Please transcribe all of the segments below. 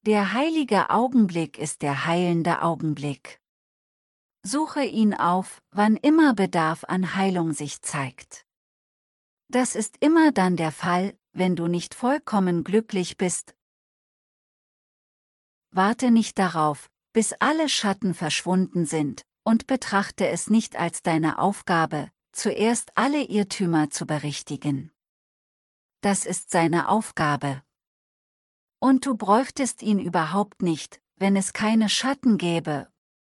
Der heilige Augenblick ist der heilende Augenblick. Suche ihn auf, wann immer Bedarf an Heilung sich zeigt. Das ist immer dann der Fall, wenn du nicht vollkommen glücklich bist. Warte nicht darauf, bis alle Schatten verschwunden sind, und betrachte es nicht als deine Aufgabe, zuerst alle Irrtümer zu berichtigen. Das ist seine Aufgabe. Und du bräuchtest ihn überhaupt nicht, wenn es keine Schatten gäbe.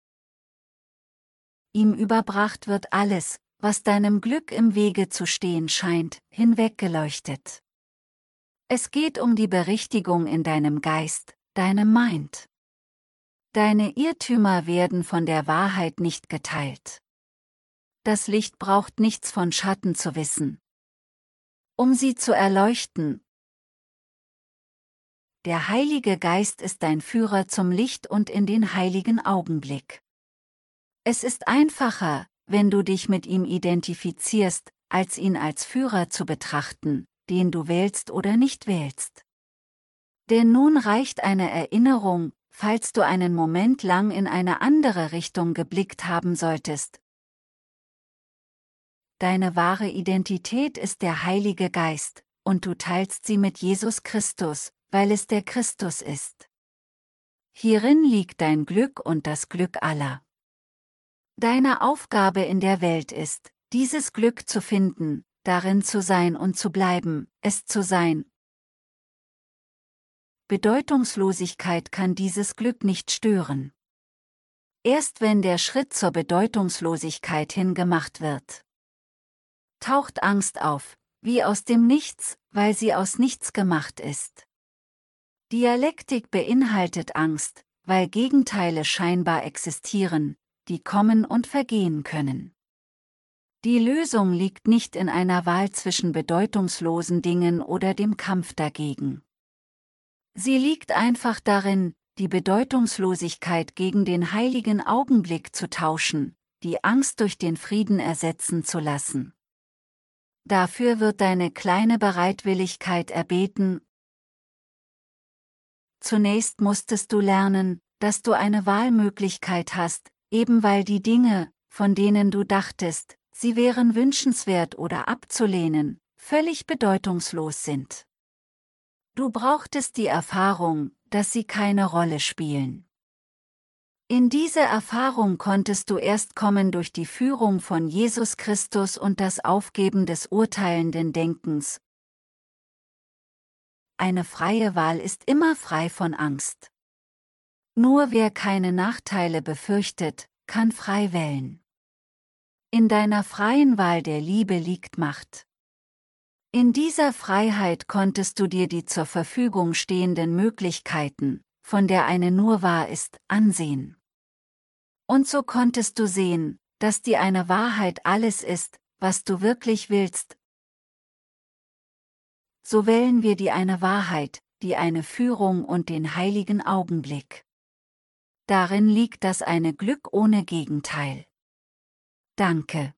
Ihm überbracht wird alles, was deinem Glück im Wege zu stehen scheint, hinweggeleuchtet. Es geht um die Berichtigung in deinem Geist, deinem Mind. Deine Irrtümer werden von der Wahrheit nicht geteilt. Das Licht braucht nichts von Schatten zu wissen, um sie zu erleuchten. Der Heilige Geist ist dein Führer zum Licht und in den heiligen Augenblick. Es ist einfacher, wenn du dich mit ihm identifizierst, als ihn als Führer zu betrachten, den du wählst oder nicht wählst. Denn nun reicht eine Erinnerung, falls du einen Moment lang in eine andere Richtung geblickt haben solltest. Deine wahre Identität ist der Heilige Geist, und du teilst sie mit Jesus Christus, weil es der Christus ist. Hierin liegt dein Glück und das Glück aller. Deine Aufgabe in der Welt ist, dieses Glück zu finden, darin zu sein und zu bleiben, es zu sein. Bedeutungslosigkeit kann dieses Glück nicht stören. Erst wenn der Schritt zur Bedeutungslosigkeit hingemacht wird, taucht Angst auf, wie aus dem Nichts, weil sie aus nichts gemacht ist. Dialektik beinhaltet Angst, weil Gegenteile scheinbar existieren, die kommen und vergehen können. Die Lösung liegt nicht in einer Wahl zwischen bedeutungslosen Dingen oder dem Kampf dagegen. Sie liegt einfach darin, die Bedeutungslosigkeit gegen den heiligen Augenblick zu tauschen, die Angst durch den Frieden ersetzen zu lassen. Dafür wird deine kleine Bereitwilligkeit erbeten. Zunächst musstest du lernen, dass du eine Wahlmöglichkeit hast, eben weil die Dinge, von denen du dachtest, sie wären wünschenswert oder abzulehnen, völlig bedeutungslos sind. Du brauchtest die Erfahrung, dass sie keine Rolle spielen. In diese Erfahrung konntest du erst kommen durch die Führung von Jesus Christus und das Aufgeben des urteilenden Denkens. Eine freie Wahl ist immer frei von Angst. Nur wer keine Nachteile befürchtet, kann frei wählen. In deiner freien Wahl der Liebe liegt Macht. In dieser Freiheit konntest du dir die zur Verfügung stehenden Möglichkeiten, von der eine nur wahr ist, ansehen. Und so konntest du sehen, dass die eine Wahrheit alles ist, was du wirklich willst. So wählen wir die eine Wahrheit, die eine Führung und den heiligen Augenblick. Darin liegt das eine Glück ohne Gegenteil. Danke.